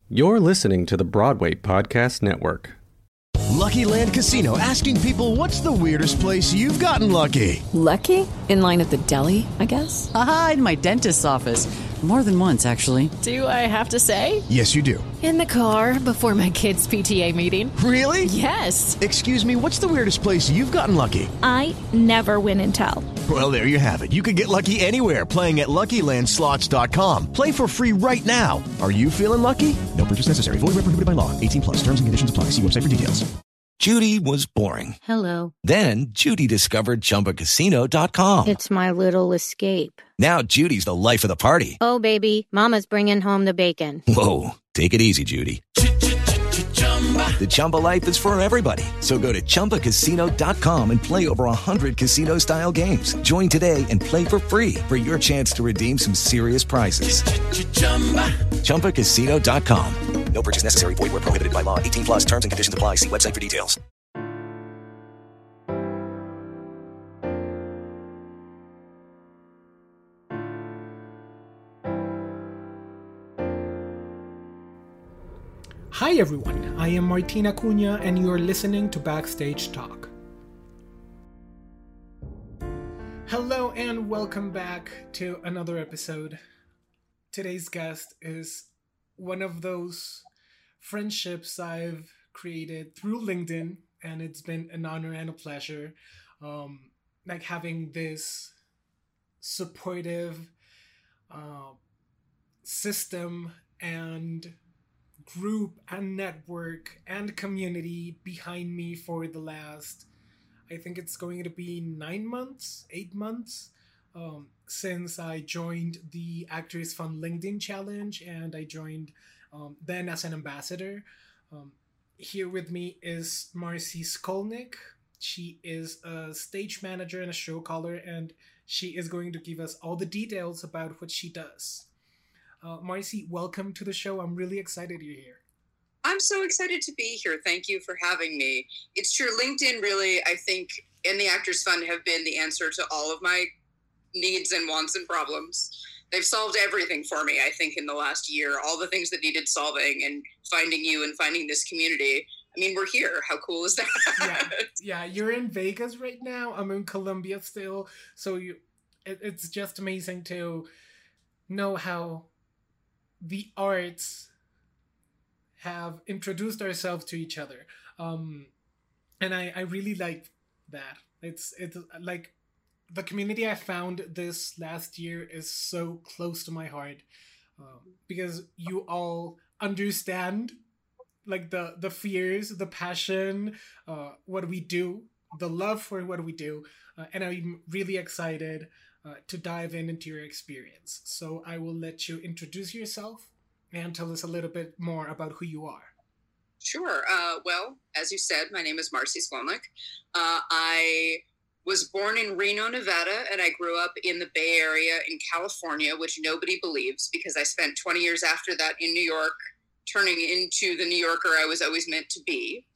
You're listening to the Broadway Podcast Network. Lucky Land Casino, asking people, what's the weirdest place you've gotten lucky? Lucky? In line at the deli, I guess? Aha, in my dentist's office. More than once, actually. Do I have to say? Yes, you do. In the car before my kids' PTA meeting. Really? Yes. Excuse me, what's the weirdest place you've gotten lucky? I never win and tell. Well, there you have it. You can get lucky anywhere, playing at LuckyLandSlots.com. Play for free right now. Are you feeling lucky? No purchase necessary. Void where prohibited by law. 18+. Terms and conditions apply. See website for details. Judy was boring. Hello. Then Judy discovered ChumbaCasino.com. It's my little escape. Now Judy's the life of the party. Oh, baby, mama's bringing home the bacon. Whoa, take it easy, Judy. The Chumba life is for everybody. So go to ChumbaCasino.com and play over 100 casino-style games. Join today and play for free for your chance to redeem some serious prizes. ChumbaCasino.com. No purchase necessary. Void where prohibited by law. 18+. Terms and conditions apply. See website for details. Hi everyone, I am Martin Acuna and you are listening to Backstage Talk. Hello and welcome back to another episode. Today's guest is one of those friendships I've created through LinkedIn, and it's been an honor and a pleasure having this supportive system and group and network and community behind me for the last, I think it's going to be 8 months since I joined the Actors Fund LinkedIn Challenge, and I joined then as an ambassador. Here with me is Marcy Skolnick. She is a stage manager and a show caller, and she is going to give us all the details about what she does. Marcy, welcome to the show. I'm really excited you're here. I'm so excited to be here. Thank you for having me. It's true. LinkedIn really, I think, and the Actors Fund have been the answer to all of my needs and wants and problems. They've solved everything for me, I think, in the last year. All the things that needed solving, and finding you and finding this community. I mean, we're here. How cool is that? Yeah, you're in Vegas right now. I'm in Colombia still. So it's just amazing to know how the arts have introduced ourselves to each other, and I really like that. It's like the community I found this last year is so close to my heart, because you all understand like the fears, the passion, what we do, the love for what we do, and I'm really excited to dive into your experience. So I will let you introduce yourself and tell us a little bit more about who you are. Sure. Well, as you said, my name is Marcy Skolnick. I was born in Reno, Nevada, and I grew up in the Bay Area in California, which nobody believes because I spent 20 years after that in New York, turning into the New Yorker I was always meant to be.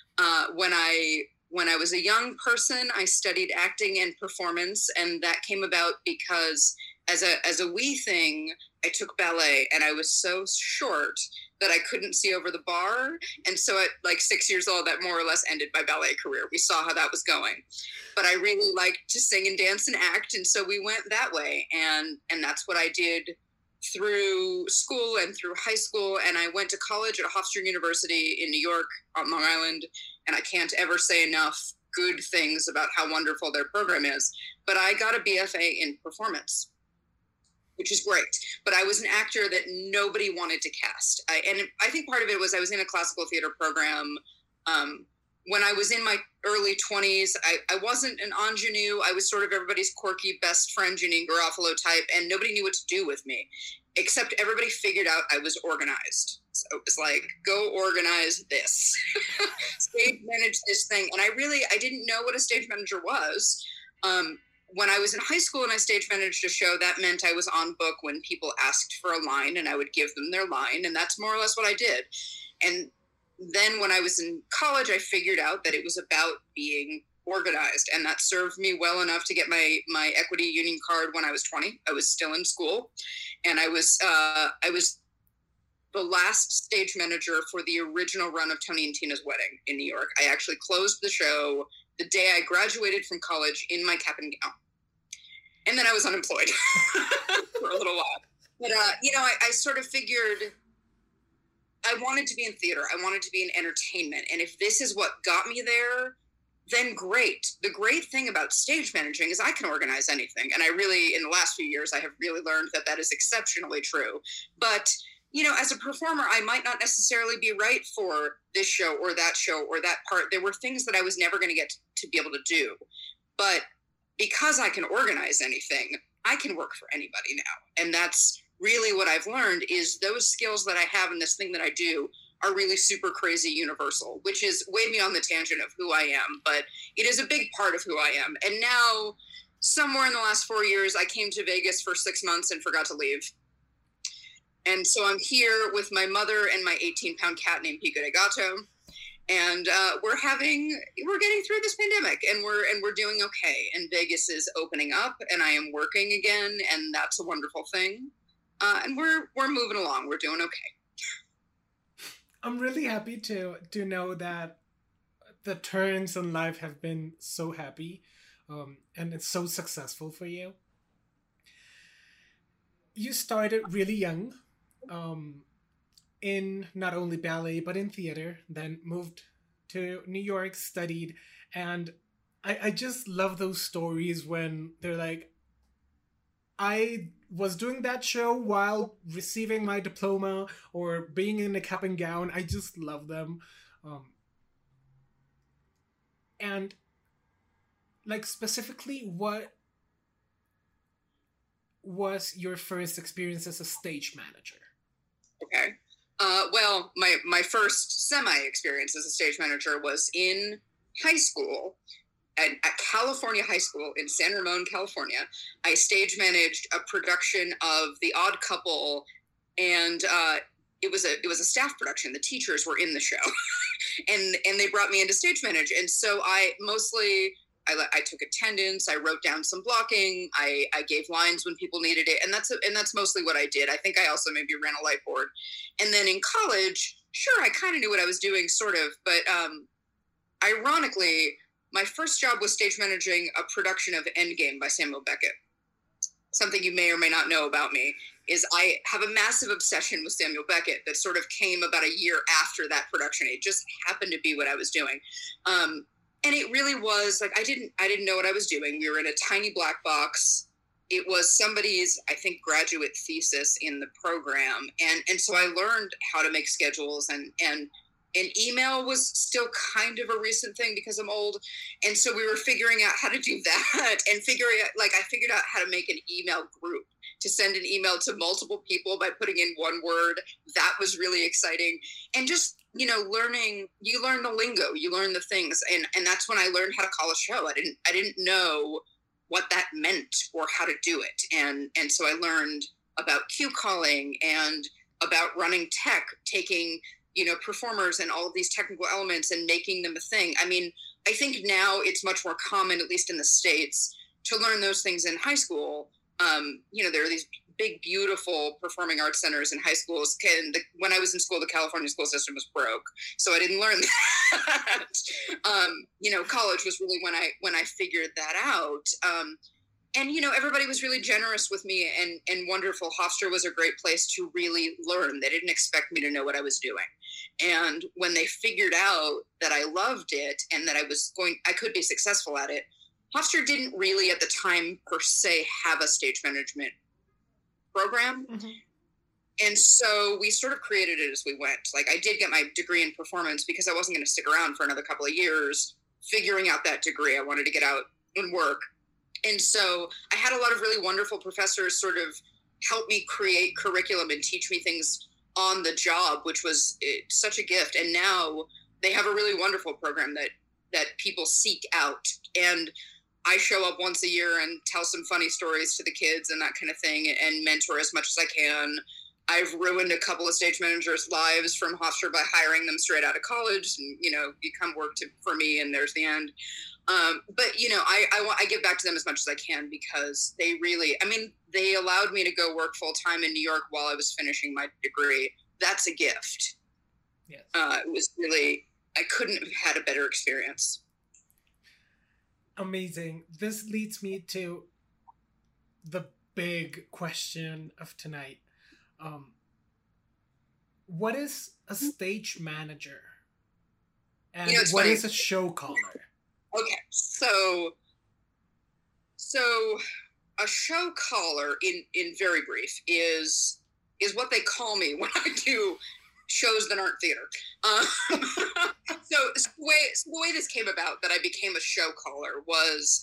When I was a young person, I studied acting and performance, and that came about because as a wee thing, I took ballet, and I was so short that I couldn't see over the bar. And so at like 6 years old, that more or less ended my ballet career. We saw how that was going. But I really liked to sing and dance and act, and so we went that way. And that's what I did through school and through high school. And I went to college at Hofstra University in New York on Long Island, and I can't ever say enough good things about how wonderful their program is. But I got a BFA in performance, which is great. But I was an actor that nobody wanted to cast. And I think part of it was I was in a classical theater program. When I was in my early 20s, I wasn't an ingenue. I was sort of everybody's quirky best friend, Janine Garofalo type, and nobody knew what to do with me, except everybody figured out I was organized. So it was like, go organize this, stage manage this thing. And I didn't know what a stage manager was. When I was in high school and I stage managed a show, that meant I was on book when people asked for a line and I would give them their line. And that's more or less what I did. And then when I was in college, I figured out that it was about being organized, and that served me well enough to get my equity union card when I was 20. I was still in school, and I was the last stage manager for the original run of Tony and Tina's Wedding in New York. I actually closed the show the day I graduated from college in my cap and gown. And then I was unemployed for a little while. But, I sort of figured I wanted to be in theater. I wanted to be in entertainment. And if this is what got me there, then great. The great thing about stage managing is I can organize anything. And I really, in the last few years, I have really learned that that is exceptionally true. But, as a performer, I might not necessarily be right for this show or that part. There were things that I was never going to get to be able to do. But because I can organize anything, I can work for anybody now. And that's really what I've learned is those skills that I have in this thing that I do are really super crazy universal, which is weighed me on the tangent of who I am, but it is a big part of who I am. And now, somewhere in the last 4 years, I came to Vegas for 6 months and forgot to leave. And so I'm here with my mother and my 18-pound cat named Pico de Gato. And we're getting through this pandemic, and we're doing okay. And Vegas is opening up, and I am working again, and that's a wonderful thing. And we're moving along. We're doing okay. I'm really happy to know that the turns in life have been so happy, and it's so successful for you. You started really young, in not only ballet but in theater, then moved to New York, studied, and I just love those stories when they're like, I was doing that show while receiving my diploma or being in a cap and gown. I just love them. And like specifically, what was your first experience as a stage manager? Okay. Well, my first semi-experience as a stage manager was in high school. At California High School in San Ramon, California. I stage managed a production of The Odd Couple, and it was a staff production. The teachers were in the show, and they brought me in to stage manage. And so I took attendance. I wrote down some blocking. I gave lines when people needed it, and that's mostly what I did. I think I also maybe ran a light board. And then in college, sure, I kind of knew what I was doing, sort of, but ironically, my first job was stage managing a production of Endgame by Samuel Beckett. Something you may or may not know about me is I have a massive obsession with Samuel Beckett that sort of came about a year after that production. It just happened to be what I was doing. And it really was like, I didn't know what I was doing. We were in a tiny black box. It was somebody's, I think, graduate thesis in the program. And so I learned how to make schedules and email was still kind of a recent thing because I'm old. And so we were figuring out how to do that and I figured out how to make an email group to send an email to multiple people by putting in one word. That was really exciting. And just, you learn the lingo, you learn the things. And that's when I learned how to call a show. I didn't know what that meant or how to do it. And so I learned about cue calling and about running tech, taking performers and all of these technical elements and making them a thing. I mean, I think now it's much more common, at least in the States, to learn those things in high school. There are these big, beautiful performing arts centers in high schools. When I was in school, the California school system was broke, so I didn't learn that. College was really when I figured that out. And, everybody was really generous with me and wonderful. Hofstra was a great place to really learn. They didn't expect me to know what I was doing. And when they figured out that I loved it and that I could be successful at it, Hofstra didn't really at the time per se have a stage management program. Mm-hmm. And so we sort of created it as we went. Like I did get my degree in performance because I wasn't going to stick around for another couple of years figuring out that degree. I wanted to get out and work. And so I had a lot of really wonderful professors sort of help me create curriculum and teach me things on the job, which was such a gift. And now they have a really wonderful program that people seek out. And I show up once a year and tell some funny stories to the kids and that kind of thing and mentor as much as I can. I've ruined a couple of stage managers' lives from Hofstra by hiring them straight out of college and, you come work for me and there's the end. But I give back to them as much as I can because they allowed me to go work full time in New York while I was finishing my degree. that's a gift. Yes. It was really, I couldn't have had a better experience. Amazing. This leads me to the big question of tonight. What is a stage manager? And what is a show caller? Okay, so a show caller, in very brief, is what they call me when I do shows that aren't theater. So the way this came about, that I became a show caller, was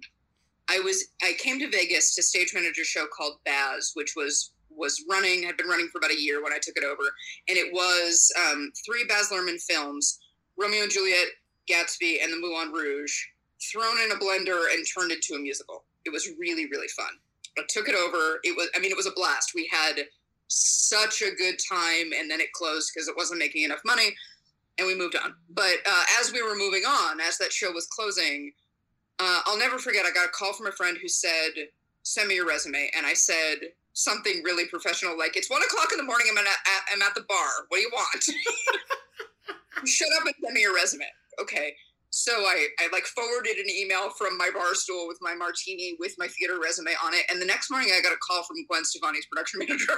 I came to Vegas to stage manage a show called Baz, which had been running for about a year when I took it over, and it was 3 Baz Luhrmann films, Romeo and Juliet, Gatsby, and the Moulin Rouge, thrown in a blender and turned into a musical. It was really, really fun. I took it over. It was a blast. We had such a good time, and then it closed because it wasn't making enough money, and we moved on. But as we were moving on, as that show was closing, I'll never forget, I got a call from a friend who said, "Send me your resume." And I said something really professional, like, "It's 1:00 in the morning. I'm at the bar. What do you want?" Shut up and send me your resume. Okay. So I forwarded an email from my bar stool with my martini with my theater resume on it. And the next morning I got a call from Gwen Stefani's production manager.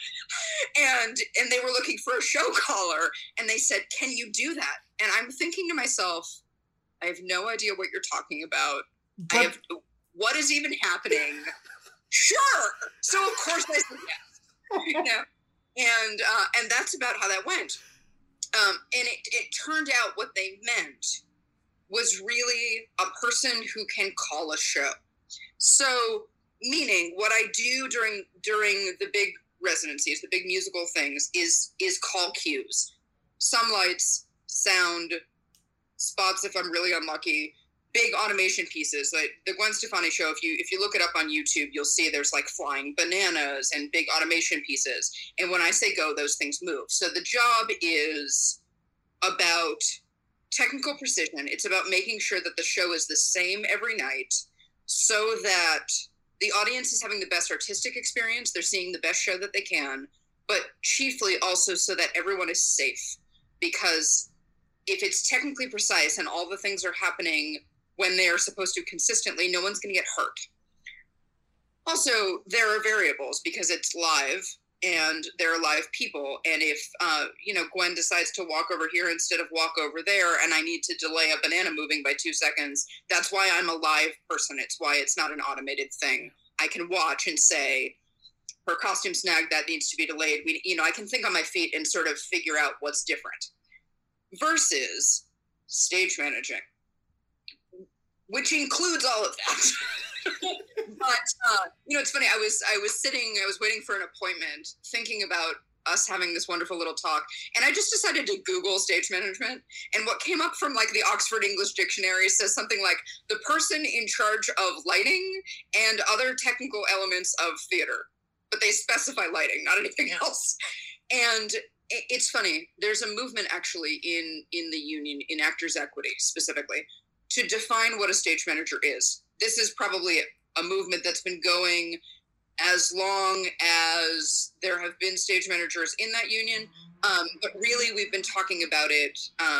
and they were looking for a show caller, and they said, "Can you do that?" And I'm thinking to myself, I have no idea what you're talking about. What is even happening? Sure. So of course I said yes. And that's about how that went. And it turned out what they meant was really a person who can call a show. So, meaning what I do during the big residencies, the big musical things, is call cues. Some lights, sound, spots if I'm really unlucky, big automation pieces. Like the Gwen Stefani show, if you look it up on YouTube, you'll see there's like flying bananas and big automation pieces. And when I say go, those things move. So the job is about technical precision. It's about making sure that the show is the same every night so that the audience is having the best artistic experience. They're seeing the best show that they can, but chiefly also so that everyone is safe. Because if it's technically precise and all the things are happening when they are supposed to consistently, no one's going to get hurt. Also, there are variables because it's live and there are live people. And if, Gwen decides to walk over here instead of walk over there, and I need to delay a banana moving by 2 seconds, that's why I'm a live person. It's why it's not an automated thing. I can watch and say, her costume snagged, that needs to be delayed. I can think on my feet and sort of figure out what's different. Versus stage managing, which includes all of that. But it's funny. I was waiting for an appointment, thinking about us having this wonderful little talk, and I just decided to Google stage management. And what came up from like the Oxford English Dictionary says something like the person in charge of lighting and other technical elements of theater, but they specify lighting, not anything else. And it's funny. There's a movement actually in the union, in Actors Equity specifically, to define what a stage manager is. This is probably a movement that's been going as long as there have been stage managers in that union. But really, we've been talking about it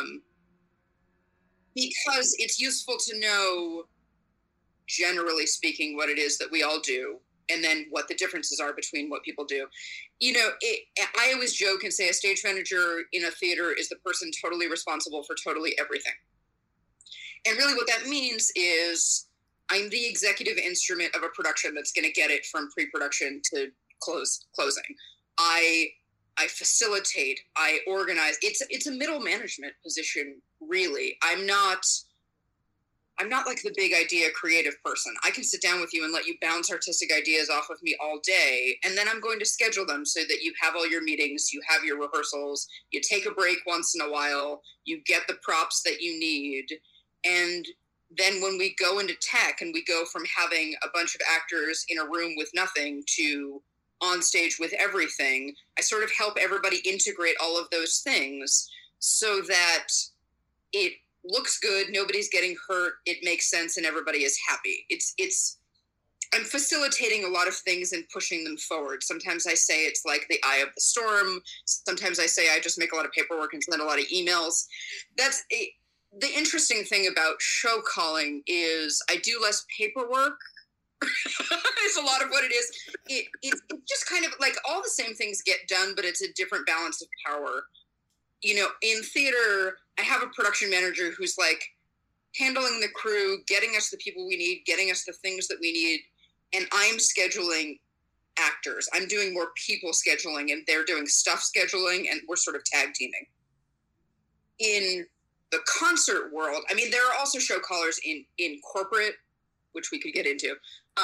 because it's useful to know, generally speaking, what it is that we all do, and then what the differences are between what people do. I always joke and say a stage manager in a theater is the person totally responsible for totally everything. And really what that means is I'm the executive instrument of a production that's going to get it from pre-production to closing. I facilitate, I organize. It's a middle management position, really. I'm not like the big idea creative person. I can sit down with you and let you bounce artistic ideas off of me all day, and then I'm going to schedule them so that you have all your meetings, you have your rehearsals, you take a break once in a while, you get the props that you need. And then when we go into tech and we go from having a bunch of actors in a room with nothing to on stage with everything, I sort of help everybody integrate all of those things so that it looks good, nobody's getting hurt, it makes sense, and everybody is happy. It's I'm facilitating a lot of things and pushing them forward. Sometimes I say it's like the eye of the storm. Sometimes I say I just make a lot of paperwork and send a lot of emails. The interesting thing about show calling is I do less paperwork. It's a lot of what it is. It's just kind of like all the same things get done, but it's a different balance of power. You know, in theater, I have a production manager who's like handling the crew, getting us the people we need, getting us the things that we need. And I'm scheduling actors. I'm doing more people scheduling, and they're doing stuff scheduling, and we're sort of tag teaming. In the concert world, I mean, there are also show callers in corporate, which we could get into.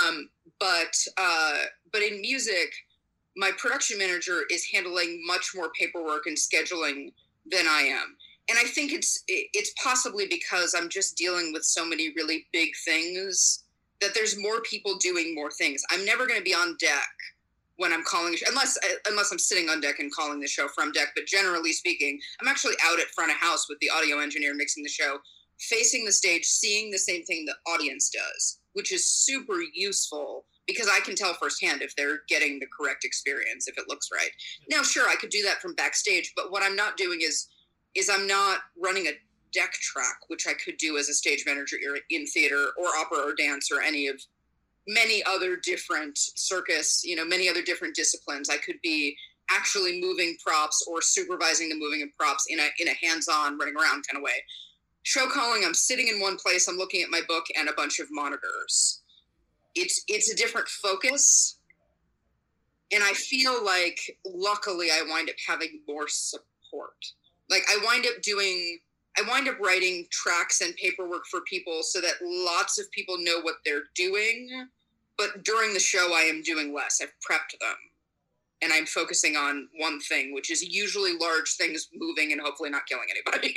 But in music, my production manager is handling much more paperwork and scheduling than I am. And I think it's possibly because I'm just dealing with so many really big things that there's more people doing more things. I'm never going to be on deck when I'm calling, unless I'm sitting on deck and calling the show from deck. But generally speaking, I'm actually out at front of house with the audio engineer mixing the show, facing the stage, seeing the same thing the audience does, which is super useful because I can tell firsthand if they're getting the correct experience, if it looks right. Now, sure, I could do that from backstage, but what I'm not doing is I'm not running a deck track, which I could do as a stage manager in theater or opera or dance or any of many other different circus, you know, many other different disciplines. I could be actually moving props or supervising the moving of props in a hands-on running around kind of way. Show calling, I'm sitting in one place, I'm looking at my book and a bunch of monitors. It's a different focus. And I feel like luckily I wind up having more support. Like I wind up writing tracks and paperwork for people so that lots of people know what they're doing. But during the show, I am doing less. I've prepped them. And I'm focusing on one thing, which is usually large things moving and hopefully not killing anybody.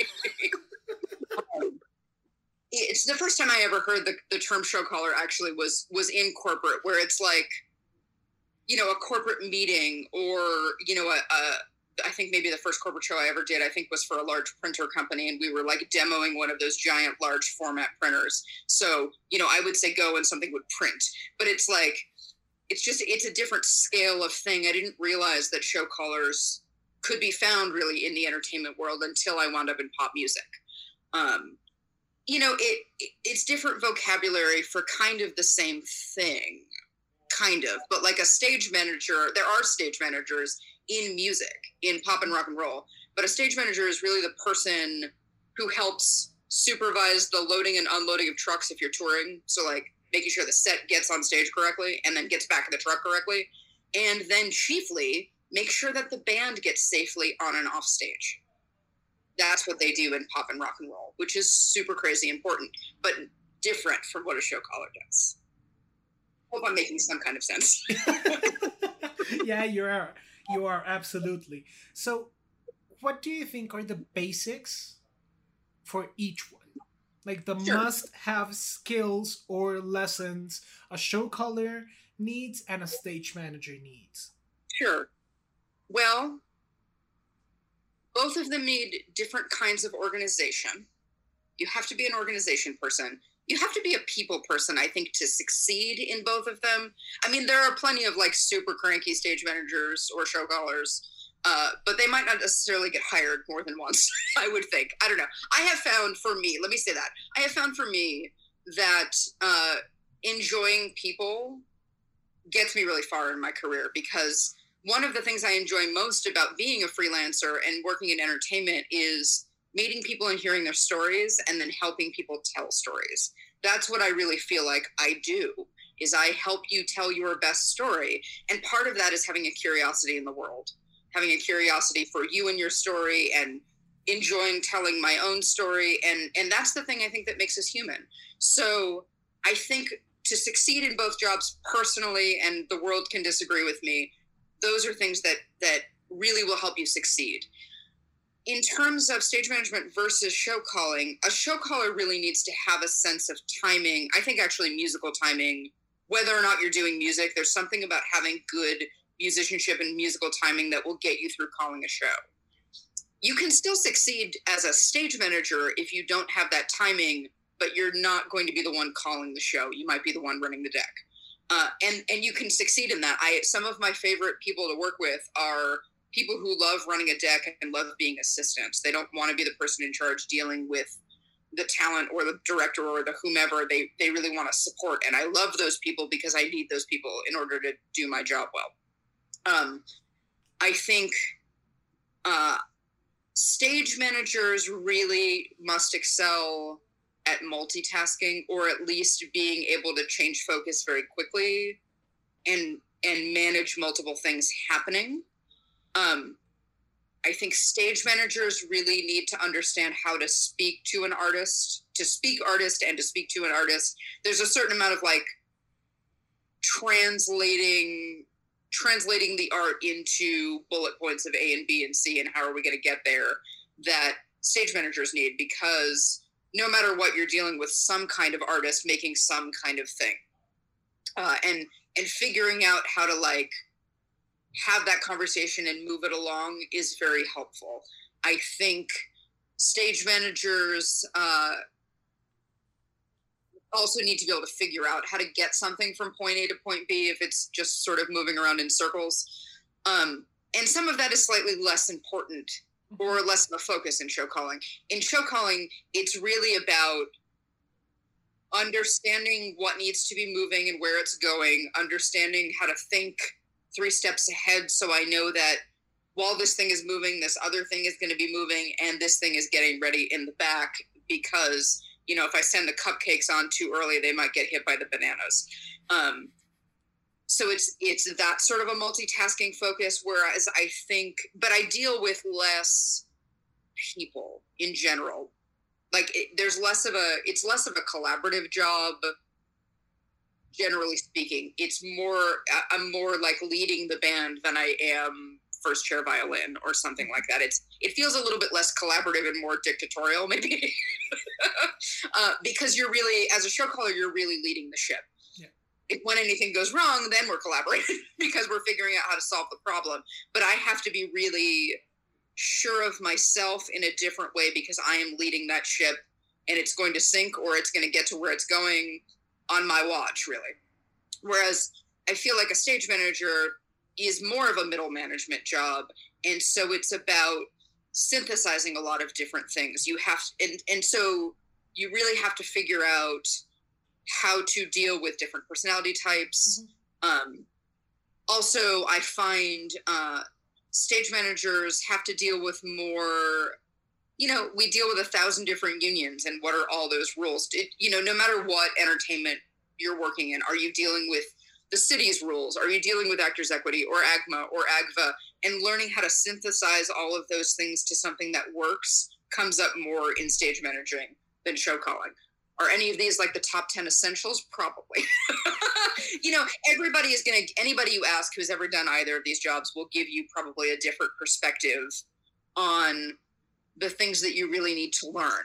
It's the first time I ever heard the term show caller actually was in corporate, where it's like, you know, a corporate meeting or, you know, I think maybe the first corporate show I ever did, I think was for a large printer company. And we were like demoing one of those giant, large format printers. So, you know, I would say go and something would print, but it's like, it's a different scale of thing. I didn't realize that show callers could be found really in the entertainment world until I wound up in pop music. You know, it's different vocabulary for kind of the same thing, kind of, but like a stage manager, there are stage managers in music, in pop and rock and roll, but a stage manager is really the person who helps supervise the loading and unloading of trucks if you're touring. So like making sure the set gets on stage correctly and then gets back in the truck correctly. And then chiefly make sure that the band gets safely on and off stage. That's what they do in pop and rock and roll, which is super crazy important, but different from what a show caller does. Hope I'm making some kind of sense. Yeah, you are absolutely. So what do you think are the basics for each one? Like the must-have skills or lessons a show caller needs and a stage manager needs? Sure. Well, both of them need different kinds of organization. You have to be an organization person. You have to be a people person, I think, to succeed in both of them. I mean, there are plenty of like super cranky stage managers or show callers, but they might not necessarily get hired more than once, I would think. I don't know. I have found for me, let me say that. I have found for me that enjoying people gets me really far in my career, because one of the things I enjoy most about being a freelancer and working in entertainment is meeting people and hearing their stories and then helping people tell stories. That's what I really feel like I do, is I help you tell your best story. And part of that is having a curiosity in the world, having a curiosity for you and your story and enjoying telling my own story. And that's the thing I think that makes us human. So I think to succeed in both jobs personally, and the world can disagree with me, those are things that really will help you succeed. In terms of stage management versus show calling, a show caller really needs to have a sense of timing. I think actually musical timing, whether or not you're doing music, there's something about having good musicianship and musical timing that will get you through calling a show. You can still succeed as a stage manager if you don't have that timing, but you're not going to be the one calling the show. You might be the one running the deck. And you can succeed in that. Some of my favorite people to work with are people who love running a deck and love being assistants. They don't want to be the person in charge dealing with the talent or the director or the whomever. They really want to support. And I love those people because I need those people in order to do my job well. I think stage managers really must excel at multitasking, or at least being able to change focus very quickly and manage multiple things happening. I think stage managers really need to understand how to speak to an artist, to speak artist and to speak to an artist. There's a certain amount of like translating the art into bullet points of A and B and C and how are we going to get there, that stage managers need, because no matter what, you're dealing with some kind of artist making some kind of thing. And figuring out how to like have that conversation and move it along is very helpful. I think stage managers also need to be able to figure out how to get something from point A to point B if it's just sort of moving around in circles. And some of that is slightly less important or less of a focus in show calling. In show calling, it's really about understanding what needs to be moving and where it's going, understanding how to think 3 steps ahead, so I know that while this thing is moving, this other thing is going to be moving, and this thing is getting ready in the back, because, you know, if I send the cupcakes on too early, they might get hit by the bananas. So it's that sort of a multitasking focus, whereas I think, but I deal with less people in general. Like it's less of a collaborative job, generally speaking. I'm more like leading the band than I am first chair violin or something like that. It feels a little bit less collaborative and more dictatorial, maybe, because you're really, as a show caller, you're really leading the ship. If when anything goes wrong, then we're collaborating because we're figuring out how to solve the problem. But I have to be really sure of myself in a different way because I am leading that ship, and it's going to sink or it's going to get to where it's going on my watch, really. Whereas I feel like a stage manager is more of a middle management job. And so it's about synthesizing a lot of different things. You have to, and so you really have to figure out how to deal with different personality types. Also, I find stage managers have to deal with more, you know, we deal with 1,000 different unions, and what are all those rules? No matter what entertainment you're working in, are you dealing with the city's rules? Are you dealing with Actors Equity or AGMA or AGVA? And learning how to synthesize all of those things to something that works comes up more in stage managing than show calling. Are any of these like the top 10 essentials? Probably. Anybody you ask who's ever done either of these jobs will give you probably a different perspective on the things that you really need to learn.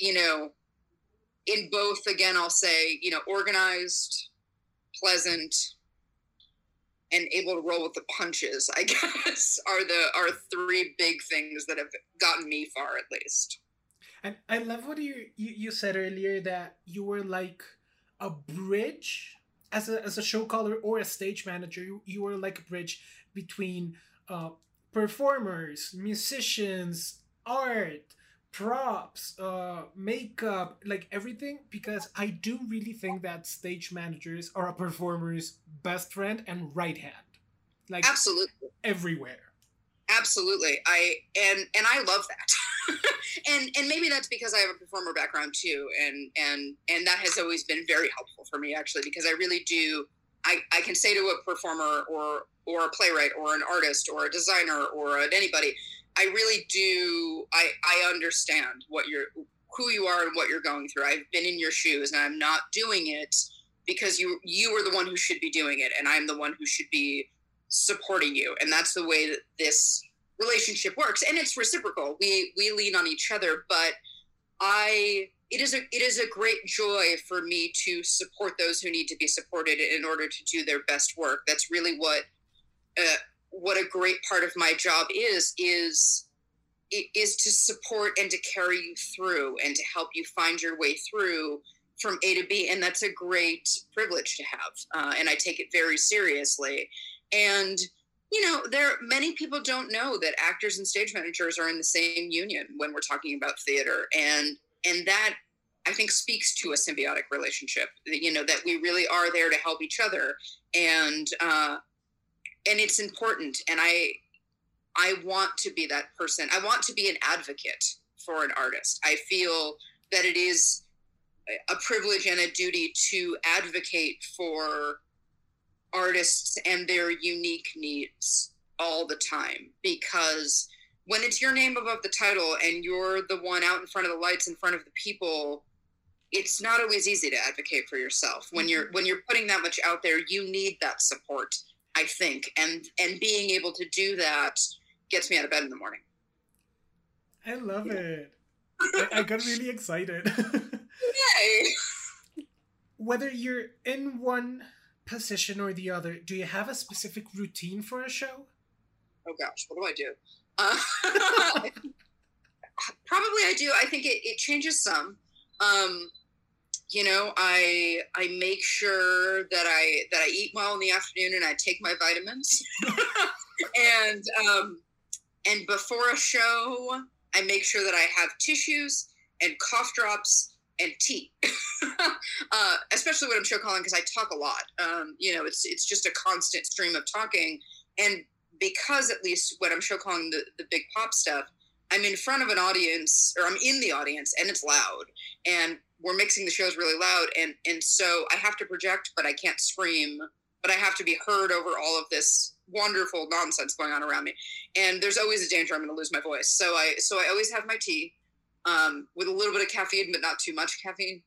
In both, again, I'll say, organized, pleasant, and able to roll with the punches, I guess, are 3 big things that have gotten me far, at least. And I love what you said earlier, that you were like a bridge as a show caller or a stage manager. You were like a bridge between performers, musicians, art, props, makeup, like everything, because I do really think that stage managers are a performer's best friend and right hand. Like absolutely everywhere. Absolutely. I love that. and maybe that's because I have a performer background too. And that has always been very helpful for me, actually, because I really do, I can say to a performer or a playwright or an artist or a designer or anybody, I really do, I understand who you are and what you're going through. I've been in your shoes, and I'm not doing it because you are the one who should be doing it, and I'm the one who should be supporting you. And that's the way that this relationship works, and it's reciprocal. We lean on each other, but it is a great joy for me to support those who need to be supported in order to do their best work. That's really what a great part of my job is to support and to carry you through and to help you find your way through from A to B, and that's a great privilege to have. And I take it very seriously. And many people don't know that actors and stage managers are in the same union when we're talking about theater, and that I think speaks to a symbiotic relationship. That we really are there to help each other, and it's important. And I want to be that person. I want to be an advocate for an artist. I feel that it is a privilege and a duty to advocate for artists and their unique needs all the time, because when it's your name above the title and you're the one out in front of the lights, in front of the people, it's not always easy to advocate for yourself. When you're putting that much out there, you need that support, I think, and being able to do that gets me out of bed in the morning. I love it. I got really excited. Yay! Whether you're in one position or the other, do you have a specific routine for a show? Oh gosh, what do I do? Probably I do. I think it changes some. I make sure that I eat well in the afternoon and I take my vitamins. And before a show, I make sure that I have tissues and cough drops and tea, especially when I'm show calling, because I talk a lot. It's just a constant stream of talking. And because at least when I'm show calling the big pop stuff, I'm in front of an audience, or I'm in the audience, and it's loud. And we're mixing the shows really loud. And so I have to project, but I can't scream. But I have to be heard over all of this wonderful nonsense going on around me. And there's always a danger I'm going to lose my voice. So I always have my tea. With a little bit of caffeine, but not too much caffeine.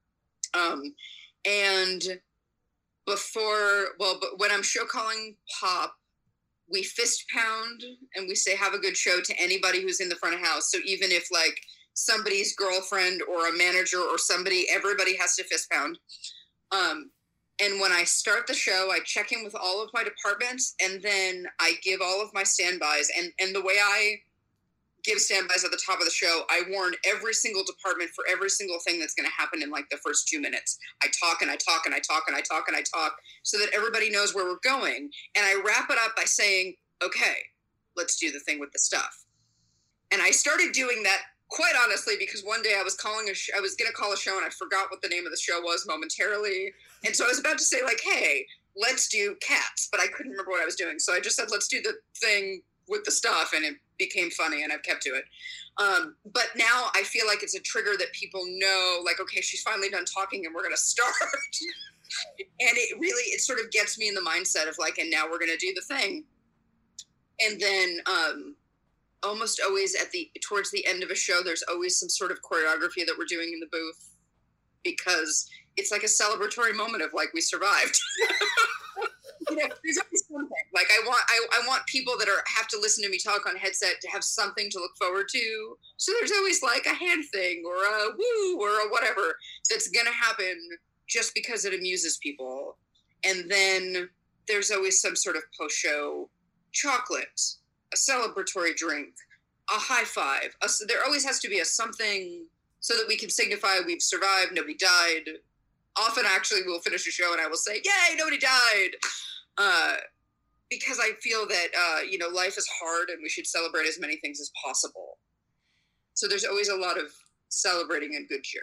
And but when I'm show calling pop, we fist pound and we say, have a good show to anybody who's in the front of house. So even if like somebody's girlfriend or a manager or somebody, everybody has to fist pound. And when I start the show, I check in with all of my departments, and then I give all of my standbys. And the way I give standbys at the top of the show, I warn every single department for every single thing that's going to happen in like the first 2 minutes. I talk and I talk and I talk and I talk and I talk so that everybody knows where we're going. And I wrap it up by saying, okay, let's do the thing with the stuff. And I started doing that quite honestly, because one day I was going to call a show and I forgot what the name of the show was momentarily. And so I was about to say like, hey, let's do Cats, but I couldn't remember what I was doing. So I just said, let's do the thing with the stuff. And it became funny and I've kept to it. But now I feel like it's a trigger that people know, like, okay, she's finally done talking and we're going to start. And it sort of gets me in the mindset of like, and now we're going to do the thing. And then, almost always towards the end of a show, there's always some sort of choreography that we're doing in the booth, because it's like a celebratory moment of like, we survived. There's always something. Like I want people that have to listen to me talk on headset to have something to look forward to. So there's always like a hand thing or a woo or a whatever that's going to happen just because it amuses people. And then there's always some sort of post-show chocolate, a celebratory drink, a high five. There always has to be a something so that we can signify we've survived, nobody died. Often, actually, we'll finish a show and I will say, yay, nobody died. Because I feel that, life is hard and we should celebrate as many things as possible. So there's always a lot of celebrating and good cheer.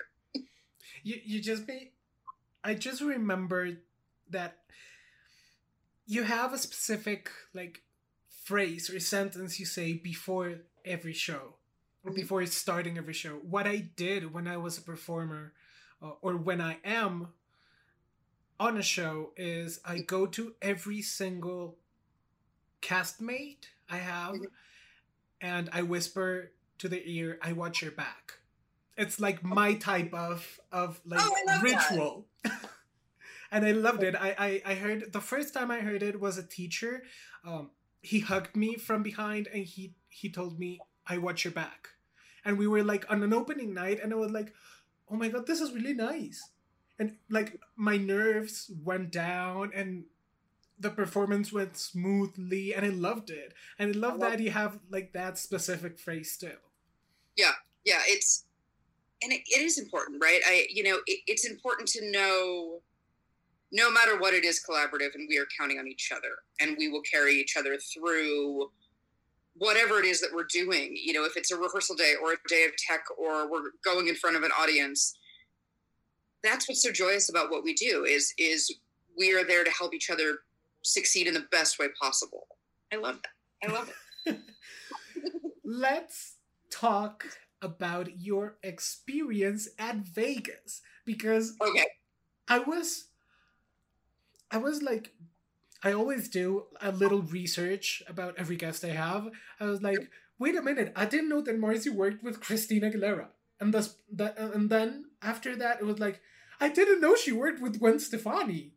I just remembered that you have a specific, like, phrase or sentence you say before every show, or before starting every show. What I did when I was a performer, or when I am on a show, is I go to every single castmate I have and I whisper to their ear, I watch your back. It's like my type of ritual. And I loved it. I heard, the first time I heard it was a teacher. He hugged me from behind and he told me, I watch your back. And we were like on an opening night and I was like, oh my God, this is really nice. And like my nerves went down and the performance went smoothly and I loved it. And I love that you have like that specific phrase too. Yeah. it is important, right? It's important to know, no matter what it is collaborative, and we are counting on each other, and we will carry each other through whatever it is that we're doing. If it's a rehearsal day or a day of tech, or we're going in front of an audience, that's what's so joyous about what we do is we are there to help each other succeed in the best way possible. I love that. I love it. Let's talk about your experience at Vegas, because okay. I was like, I always do a little research about every guest I have. I was like, wait a minute, I didn't know that Marcy worked with Christina Aguilera. And then after that, it was like, I didn't know she worked with Gwen Stefani.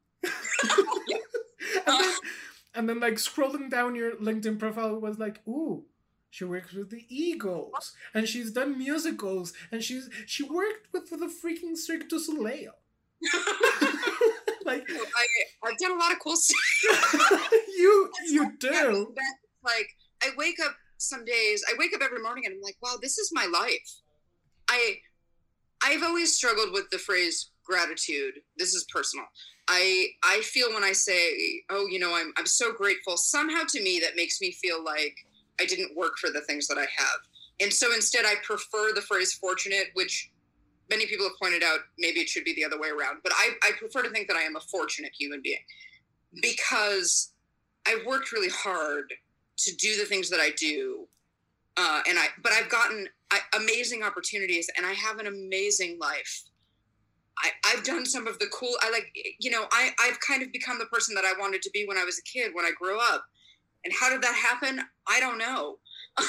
and then like scrolling down your LinkedIn profile was like, ooh, she works with the Eagles, and she's done musicals, and she worked with the freaking Cirque du Soleil. Like, I've done a lot of cool stuff. you do. Yeah, like, I wake up some days, I wake up every morning and I'm like, wow, this is my life. I've always struggled with the phrase gratitude. This is personal. I feel when I say, oh, I'm so grateful, somehow to me that makes me feel like I didn't work for the things that I have. And so instead I prefer the phrase fortunate, which many people have pointed out, maybe it should be the other way around. But I prefer to think that I am a fortunate human being, because I've worked really hard to do the things that I do. But I've gotten amazing opportunities, and I have an amazing life. I've done some of the cool, I've kind of become the person that I wanted to be when I was a kid, when I grew up. And how did that happen? I don't know.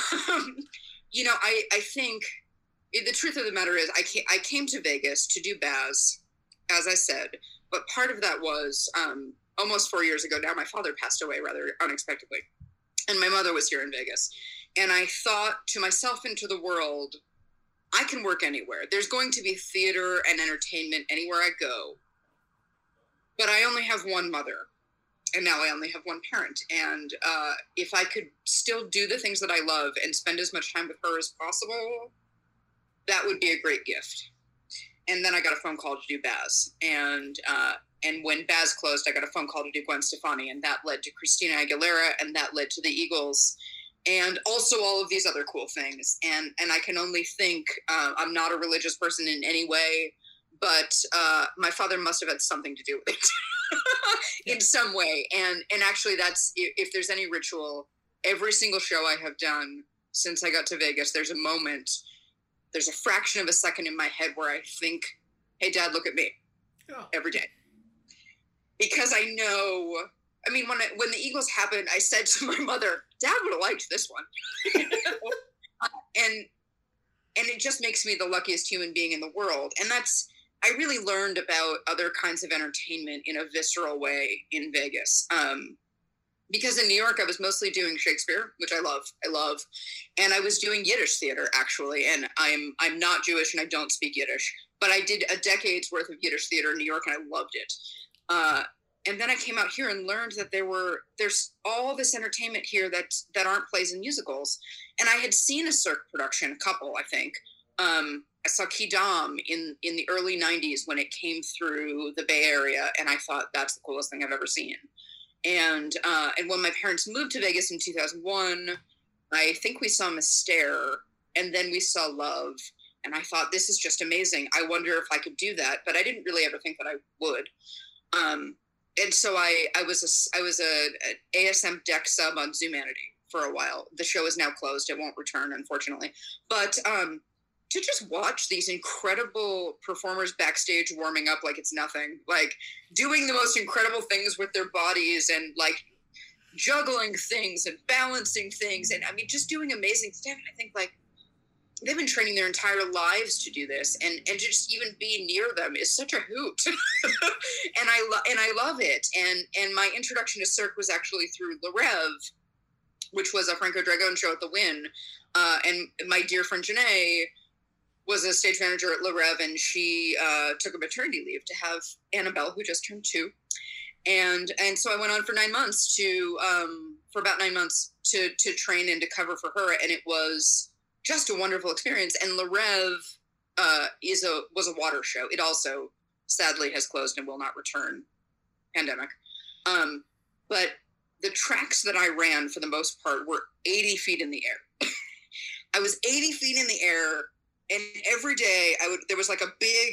I think the truth of the matter is I came to Vegas to do Baz, as I said, but part of that was almost 4 years ago now, my father passed away rather unexpectedly, and my mother was here in Vegas. And I thought to myself and to the world, I can work anywhere. There's going to be theater and entertainment anywhere I go, but I only have one mother. And now I only have one parent. And if I could still do the things that I love and spend as much time with her as possible, that would be a great gift. And then I got a phone call to do Baz. And when Baz closed, I got a phone call to do Gwen Stefani. And that led to Christina Aguilera. And that led to the Eagles. And also all of these other cool things. And I can only think, I'm not a religious person in any way, but my father must have had something to do with it. In some way. And actually that's, if there's any ritual, every single show I have done since I got to Vegas, there's a moment, there's a fraction of a second in my head where I think, hey, Dad, look at me. Every day. Because I know, when the Eagles happened, I said to my mother, Dad would have liked this one. And it just makes me the luckiest human being in the world. And I really learned about other kinds of entertainment in a visceral way in Vegas. Because in New York, I was mostly doing Shakespeare, which I love. And I was doing Yiddish theater, actually. And I'm not Jewish and I don't speak Yiddish. But I did a decade's worth of Yiddish theater in New York and I loved it. And then I came out here and learned that there's all this entertainment here that aren't plays and musicals. And I had seen a Cirque production, a couple, I think. I saw Quidam in the early 90s when it came through the Bay Area, and I thought that's the coolest thing I've ever seen. And when my parents moved to Vegas in 2001, I think we saw Mystère, and then we saw Love, and I thought, this is just amazing. I wonder if I could do that, but I didn't really ever think that I would. And so I was a ASM deck sub on Zoomanity for a while. The show is now closed; it won't return, unfortunately. But to just watch these incredible performers backstage warming up like it's nothing, like doing the most incredible things with their bodies and like juggling things and balancing things. And just doing amazing stuff. And I think like they've been training their entire lives to do this, and just even be near them is such a hoot. and I love it. And my introduction to Cirque was actually through Le Rêve, which was a Franco Dragone show at the Wynn. And my dear friend Janae was a stage manager at Le Rêve, and she took a maternity leave to have Annabelle, who just turned 2. And so I went on for 9 months for about 9 months to train and to cover for her. And it was just a wonderful experience. And Le Rêve, was a water show. It also sadly has closed and will not return. Pandemic. But the tracks that I ran for the most part were 80 feet in the air. I was 80 feet in the air, and every day there was like a big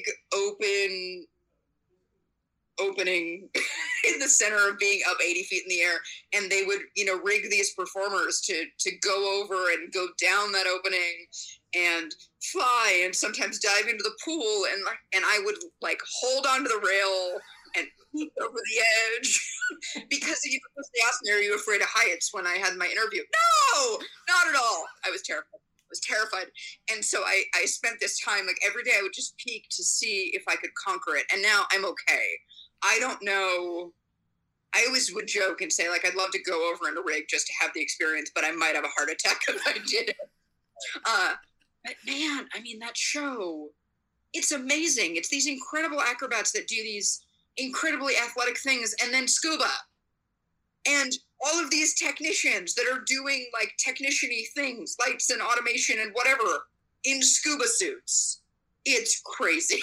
opening in the center of being up 80 feet in the air, and they would, rig these performers to go over and go down that opening and fly and sometimes dive into the pool, and I would like hold onto the rail and peek over the edge because they asked me, "Are you afraid of heights?" when I had my interview. No, not at all. I was terrified. And so I spent this time, like every day I would just peek to see if I could conquer it. And now I'm okay. I don't know. I always would joke and say, like, I'd love to go over in a rig just to have the experience, but I might have a heart attack if I did it. But man, I mean, that show, it's amazing. It's these incredible acrobats that do these incredibly athletic things, and then scuba. And all of these technicians that are doing like technician-y things, lights and automation and whatever, in scuba suits. It's crazy.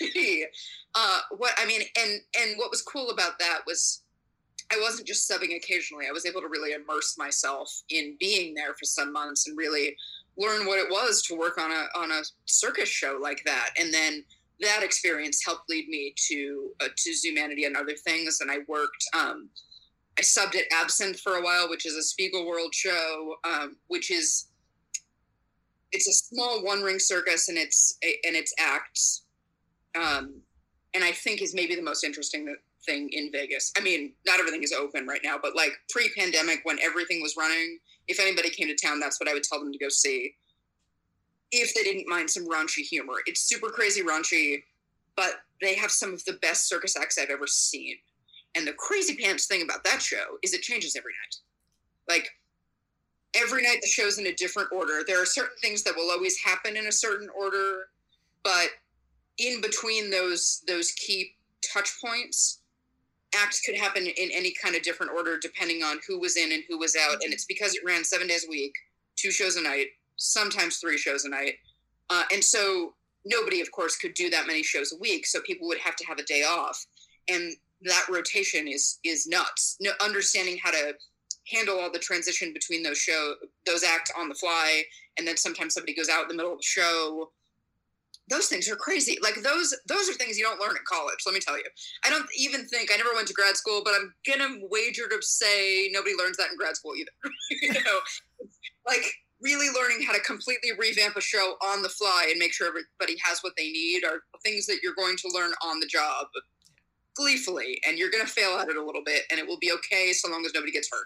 And what was cool about that was I wasn't just subbing occasionally. I was able to really immerse myself in being there for some months and really learn what it was to work on a circus show like that. And then that experience helped lead me to Zumanity and other things. And I worked, I subbed at Absinthe for a while, which is a Spiegelworld show, it's a small one-ring circus, and it's acts, and I think is maybe the most interesting thing in Vegas. I mean, not everything is open right now, but like pre-pandemic when everything was running, if anybody came to town, that's what I would tell them to go see, if they didn't mind some raunchy humor. It's super crazy raunchy, but they have some of the best circus acts I've ever seen. And the crazy pants thing about that show is it changes every night. Like, every night the show's in a different order. There are certain things that will always happen in a certain order, but in between those key touch points, acts could happen in any kind of different order depending on who was in and who was out. And it's because it ran 7 days a week, 2 shows a night, sometimes 3 shows a night. And so nobody, of course, could do that many shows a week. So people would have to have a day off. And that rotation is nuts. Understanding how to handle all the transition between those acts on the fly, and then sometimes somebody goes out in the middle of the show. Those things are crazy. Like those are things you don't learn at college. Let me tell you. I never went to grad school, but I'm gonna wager to say nobody learns that in grad school either. Like really learning how to completely revamp a show on the fly and make sure everybody has what they need are things that you're going to learn on the job gleefully, and you're going to fail at it a little bit, and it will be okay so long as nobody gets hurt.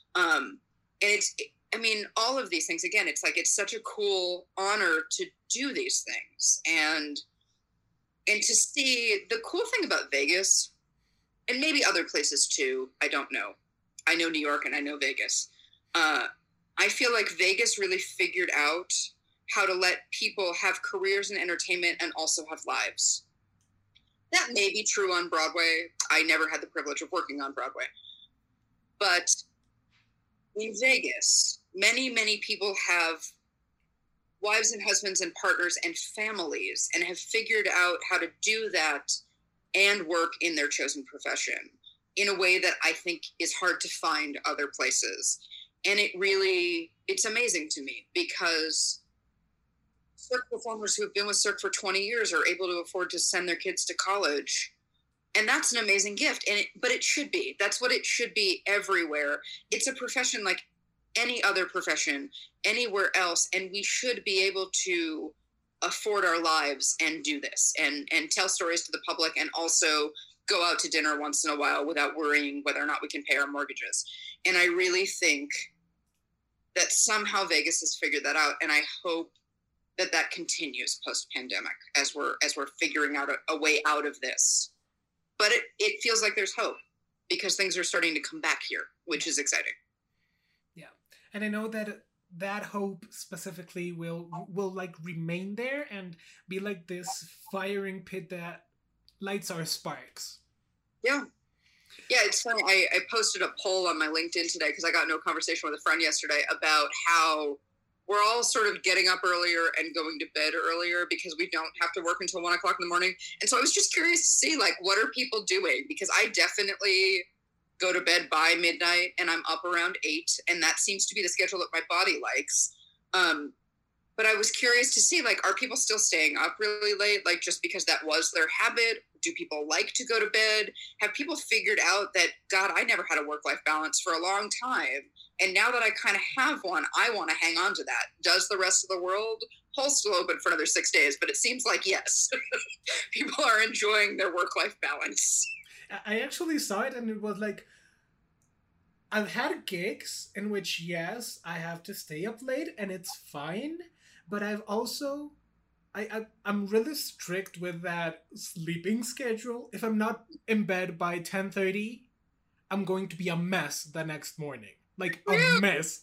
And all of these things, again, it's like, it's such a cool honor to do these things and to see. The cool thing about Vegas, and maybe other places too, I don't know. I know New York and I know Vegas. I feel like Vegas really figured out how to let people have careers in entertainment and also have lives. That may be true on Broadway. I never had the privilege of working on Broadway. But in Vegas, many, many people have wives and husbands and partners and families and have figured out how to do that and work in their chosen profession in a way that I think is hard to find other places. And it's amazing to me because Cirque performers who have been with Cirque for 20 years are able to afford to send their kids to college. And that's an amazing gift. But it should be. That's what it should be everywhere. It's a profession like any other profession anywhere else. And we should be able to afford our lives and do this and tell stories to the public and also go out to dinner once in a while without worrying whether or not we can pay our mortgages. And I really think that somehow Vegas has figured that out. And I hope that continues post-pandemic as we're figuring out a way out of this. But it feels like there's hope because things are starting to come back here, which is exciting. Yeah. And I know that hope specifically will like remain there and be like this firing pit that lights our sparks. Yeah. Yeah, it's funny. I posted a poll on my LinkedIn today because I got into a conversation with a friend yesterday about how we're all sort of getting up earlier and going to bed earlier because we don't have to work until 1 o'clock in the morning. And so I was just curious to see, like, what are people doing? Because I definitely go to bed by midnight and I'm up around 8, and that seems to be the schedule that my body likes. But I was curious to see, like, are people still staying up really late? Like, just because that was their habit? Do people like to go to bed? Have people figured out that, God, I never had a work-life balance for a long time. And now that I kind of have one, I want to hang on to that. Does the rest of the world? Polls still open for another 6 days, but it seems like, yes, people are enjoying their work-life balance. I actually saw it, and it was like, I've had gigs in which, yes, I have to stay up late, and it's fine. But I've also, I'm really strict with that sleeping schedule. If I'm not in bed by 10:30, I'm going to be a mess the next morning. Like, a mess.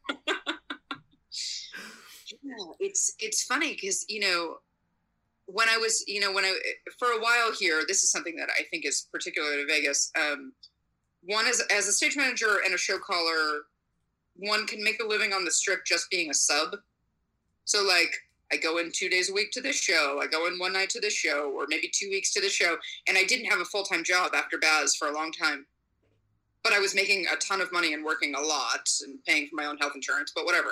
Yeah, it's funny because, you know, when I for a while here, this is something that I think is particular to Vegas. One is, as a stage manager and a show caller, one can make a living on the Strip just being a sub. So, like, I go in 2 days a week to this show. I go in one night to this show, or maybe 2 weeks to this show. And I didn't have a full-time job after Baz for a long time. But I was making a ton of money and working a lot and paying for my own health insurance, but whatever.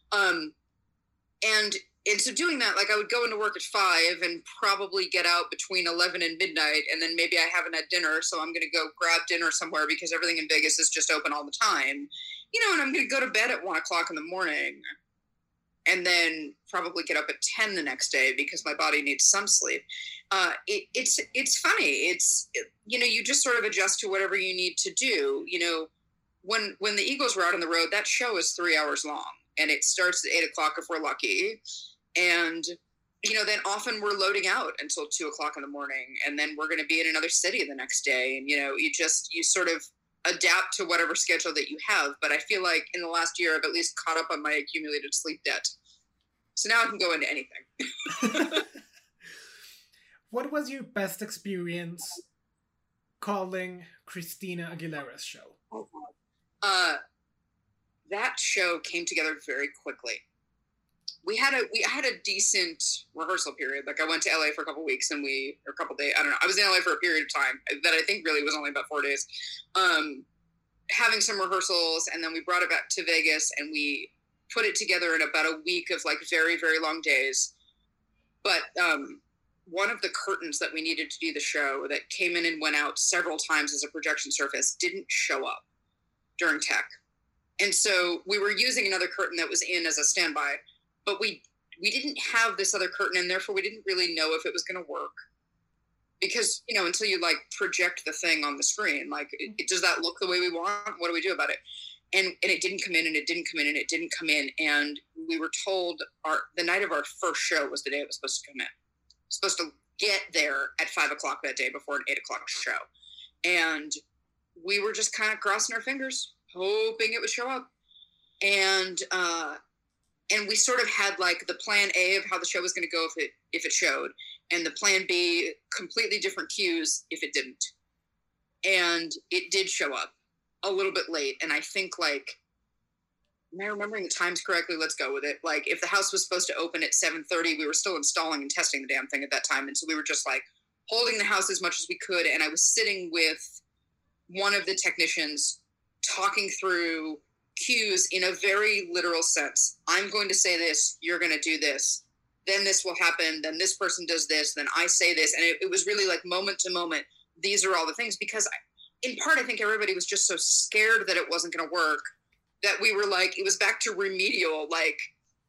And so doing that, like, I would go into work at 5 and probably get out between 11 and midnight. And then maybe I haven't had dinner, so I'm going to go grab dinner somewhere because everything in Vegas is just open all the time. You know, and I'm going to go to bed at 1 o'clock in the morning. And then probably get up at 10 the next day because my body needs some sleep. It's funny. You know, you just sort of adjust to whatever you need to do. You know, when the Eagles were out on the road, that show is 3 hours long, and it starts at 8 o'clock if we're lucky. And, you know, then often we're loading out until 2 o'clock in the morning, and then we're going to be in another city the next day. And, you know, you sort of adapt to whatever schedule that you have. But I feel like in the last year, I've at least caught up on my accumulated sleep debt. So now I can go into anything. What was your best experience calling Christina Aguilera's show? That show came together very quickly. We had a decent rehearsal period. Like, I went to LA for a couple weeks or a couple days. I don't know. I was in LA for a period of time that I think really was only about 4 days. Having some rehearsals, and then we brought it back to Vegas, and we put it together in about a week of, like, very, very long days. But one of the curtains that we needed to do the show that came in and went out several times as a projection surface didn't show up during tech. And so we were using another curtain that was in as a standby, but we didn't have this other curtain, and therefore we didn't really know if it was going to work. Because, you know, until you, like, project the thing on the screen, like, does that look the way we want? What do we do about it? And it didn't come in, and it didn't come in, and it didn't come in. And we were told the night of our first show was the day it was supposed to come in. It was supposed to get there at 5 o'clock that day before an 8 o'clock show. And we were just kind of crossing our fingers, hoping it would show up. And we sort of had, like, the plan A of how the show was going to go if it showed, and the plan B, completely different cues if it didn't. And it did show up a little bit late. And I think, like, am I remembering the times correctly? Let's go with it. Like, if the house was supposed to open at 7:30, we were still installing and testing the damn thing at that time. And so we were just, like, holding the house as much as we could. And I was sitting with one of the technicians talking through cues in a very literal sense. I'm going to say this, you're going to do this, then this will happen, then this person does this, then I say this. And it was really, like, moment to moment, these are all the things. Because in part, I think everybody was just so scared that it wasn't going to work that we were like, it was back to remedial, like,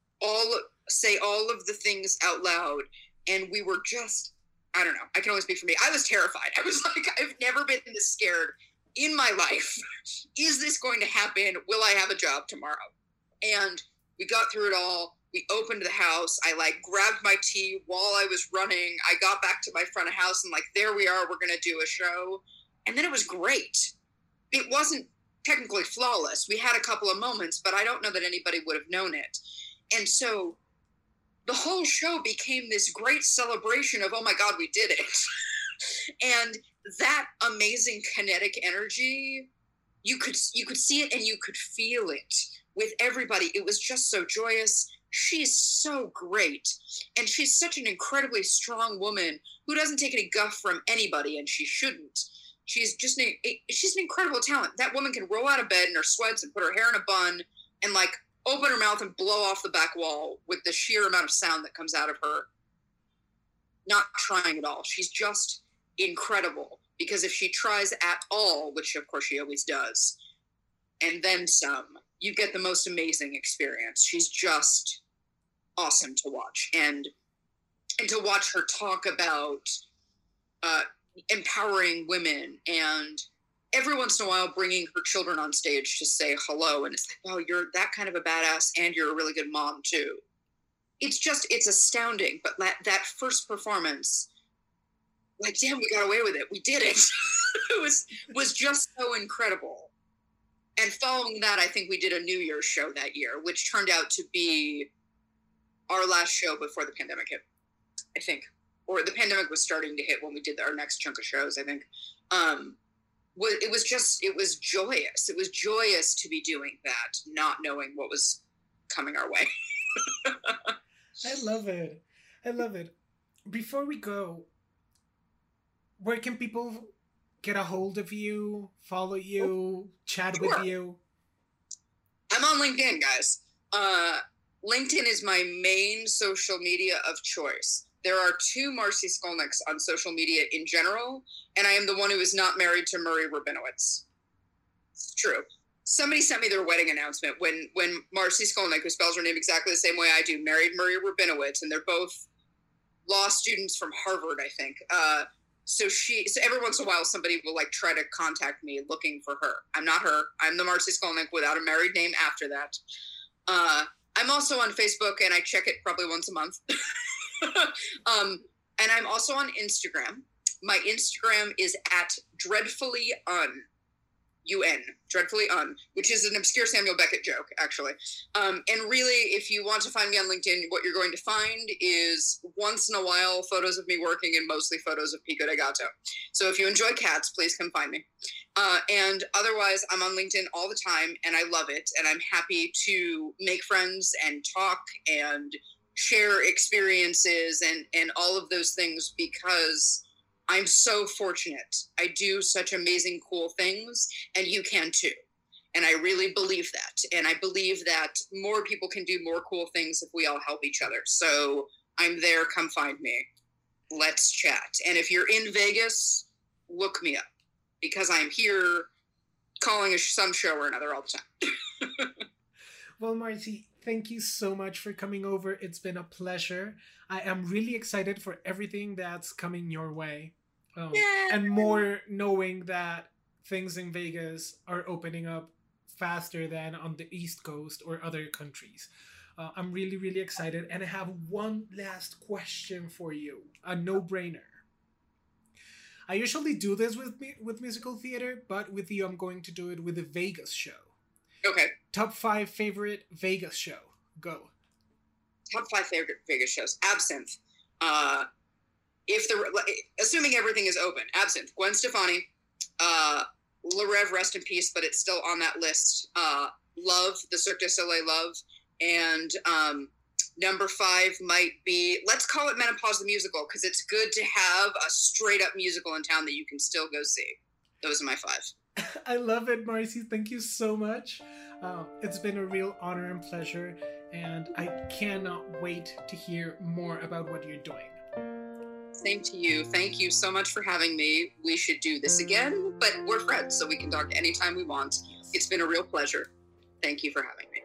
say all of the things out loud. And we were just, I don't know, I can only speak for me. I was terrified. I was like, I've never been this scared in my life. Is this going to happen? Will I have a job tomorrow? And we got through it all. We opened the house. I, like, grabbed my tea while I was running. I got back to my front of house and, like, there we are. We're going to do a show. And then it was great. It wasn't technically flawless. We had a couple of moments, but I don't know that anybody would have known it. And so the whole show became this great celebration of, oh my God, we did it. And that amazing kinetic energy, you could see it and you could feel it with everybody. It was just so joyous. She's so great. And she's such an incredibly strong woman who doesn't take any guff from anybody, and she shouldn't. She's an incredible talent. That woman can roll out of bed in her sweats and put her hair in a bun and like open her mouth and blow off the back wall with the sheer amount of sound that comes out of her. Not trying at all. She's just incredible, because if she tries at all, which of course she always does, and then some, you get the most amazing experience. She's just awesome to watch. And to watch her talk about empowering women, and every once in a while bringing her children on stage to say hello. And it's like, wow, you're that kind of a badass, and you're a really good mom too. It's astounding. But that first performance, like, damn, we got away with it. We did it. It was just so incredible. And following that, I think we did a New Year's show that year, which turned out to be our last show before the pandemic hit, I think. Or the pandemic was starting to hit when we did our next chunk of shows, I think. It was joyous. It was joyous to be doing that, not knowing what was coming our way. I love it. I love it. Before we go, where can people get a hold of you, follow you, chat with you? I'm on LinkedIn, guys. LinkedIn is my main social media of choice. There are 2 Marcy Skolnicks on social media in general, and I am the one who is not married to Murray Rabinowitz. It's true. Somebody sent me their wedding announcement when Marcy Skolnick, who spells her name exactly the same way I do, married Murray Rabinowitz, and they're both law students from Harvard, I think. So every once in a while, somebody will like try to contact me looking for her. I'm not her. I'm the Marcy Skolnick without a married name after that. I'm also on Facebook, and I check it probably once a month. And I'm also on Instagram. My Instagram is at dreadfully_un. Dreadfully_un, which is an obscure Samuel Beckett joke, actually. And really, if you want to find me on LinkedIn, what you're going to find is once in a while photos of me working, and mostly photos of Pico de Gato. So if you enjoy cats, please come find me. And otherwise, I'm on LinkedIn all the time, and I love it. And I'm happy to make friends and talk and share experiences and all of those things, because I'm so fortunate. I do such amazing, cool things, and you can too. And I really believe that. And I believe that more people can do more cool things if we all help each other. So I'm there. Come find me. Let's chat. And if you're in Vegas, look me up, because I'm here calling some show or another all the time. Well, Marcy, thank you so much for coming over. It's been a pleasure. I am really excited for everything that's coming your way. And more knowing that things in Vegas are opening up faster than on the East Coast or other countries. I'm really, really excited. And I have one last question for you. A no-brainer. I usually do this with musical theater, but with you, I'm going to do it with a Vegas show. Okay. Top 5 favorite Vegas show. Go. Top 5 favorite Vegas shows. Absinthe. Assuming everything is open. Absinthe. Gwen Stefani. Le Rêve, rest in peace, but it's still on that list. Love, the Cirque du Soleil Love. And number 5 might be, let's call it Menopause the Musical, because it's good to have a straight up musical in town that you can still go see. Those are my 5. I love it, Marcy. Thank you so much. It's been a real honor and pleasure, and I cannot wait to hear more about what you're doing. Same to you. Thank you so much for having me. We should do this again, but we're friends, so we can talk anytime we want. It's been a real pleasure. Thank you for having me.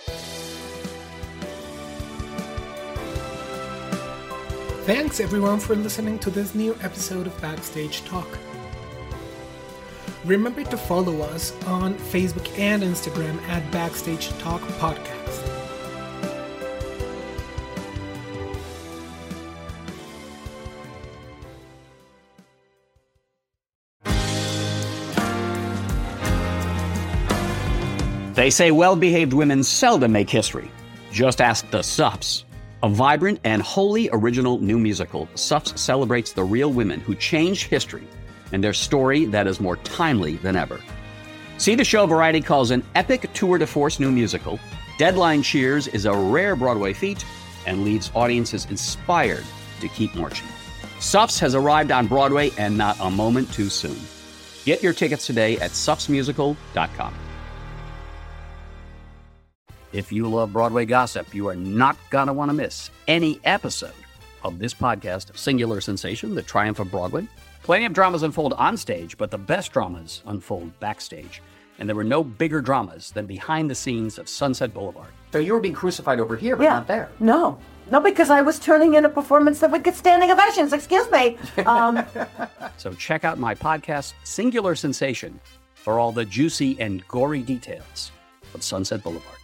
Thanks, everyone, for listening to this new episode of Backstage Talk. Remember to follow us on Facebook and Instagram at Backstage Talk Podcast. They say well-behaved women seldom make history. Just ask the Sups. A vibrant and wholly original new musical, Sups celebrates the real women who changed history and their story that is more timely than ever. See the show Variety calls an epic tour de force new musical. Deadline Cheers is a rare Broadway feat and leaves audiences inspired to keep marching. Suffs has arrived on Broadway and not a moment too soon. Get your tickets today at suffsmusical.com. If you love Broadway gossip, you are not going to want to miss any episode of this podcast, Singular Sensation, The Triumph of Broadway. Plenty of dramas unfold on stage, but the best dramas unfold backstage. And there were no bigger dramas than behind the scenes of Sunset Boulevard. So you were being crucified over here, but not there. No, because I was turning in a performance that would get standing ovations. Excuse me. So check out my podcast, Singular Sensation, for all the juicy and gory details of Sunset Boulevard.